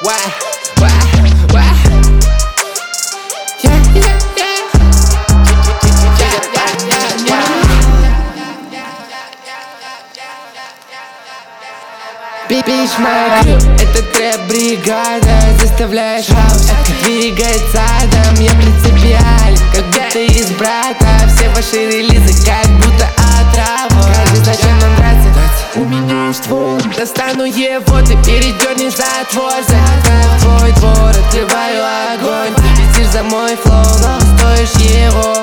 Бич моя крю, это трэп-бригада. Заставляешь хаос двигать задом. Я принципиален, как будто из брата. Все ваши релизы, как будто отрава. Каждый зачем нам нравится, у меня есть ствол. Достану его, ты передернешь затвор. Залетаю в твой двор, открываю огонь. Летишь за мой флоу, но стоишь его.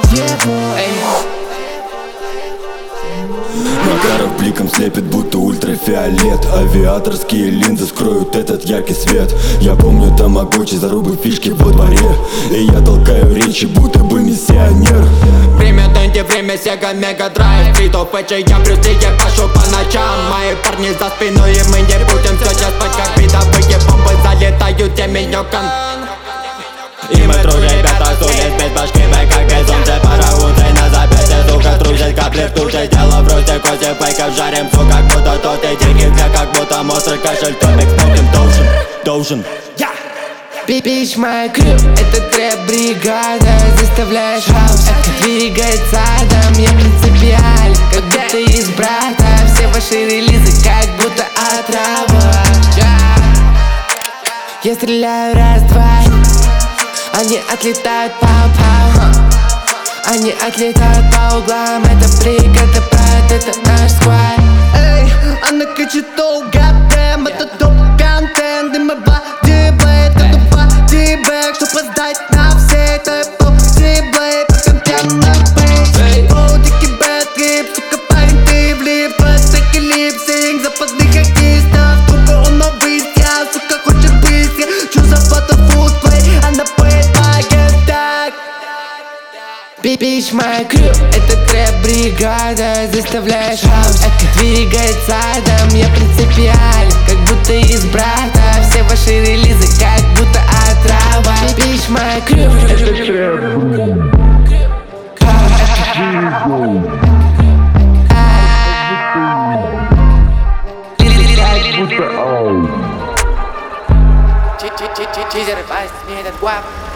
Макаров бликом слепит, будто ультрафиолет. Авиаторские линзы скроют этот яркий свет. Я помню тамагочи, зарубы, фишки во дворе. И я толкаю речи, будто бы миссионер. Время Дэнди, время Сега, Мега Драйв. Стрит оф Эджи, я Брюс Ли, я пашу по ночам. Мои парни за спиной, и мы не будем сейчас спать, как видовые бомбы залетают темень окон. И мы тру ребята, сулит без башки, мы как безумцы. Параузы на запястье, сука, трусит капли ртути. Дело в росте коси, фейков жарим, все как будто тот. И деньги мне как будто монстр, кошель, томик, смотрим, должен. Бич моя крю, это трэп-бригада. Заставляешь хаос двигать задом. Я принципиален, как будто из брата. Все ваши релизы, как будто отрава. Я стреляю раз-два, они отлетают пау-пау. Они отлетают по углам. Это брик, это брат, это наш сквад. Эй, она кричит, oh goddamn, это топ-контент. И мы бодиблейд, это бодибэк. Чтоб раздать на все, это бодиблейд. По контент на бейс. Оу, дикий бэт-трип, сука, парень, ты влип. Треки липсинг западных артистов. Тупо он новый стяг, сука, хочет быстро. Чё за фото-футплей, она поет по так. Бич моя крю, это трэп-бригада. Заставляешь хаос двигать задом. Я принципиален, как будто из брата. Все ваши релизы, как будто отрава. Бич моя крю, это трэп-бригада. Чизер, пасть, мне этот гуап.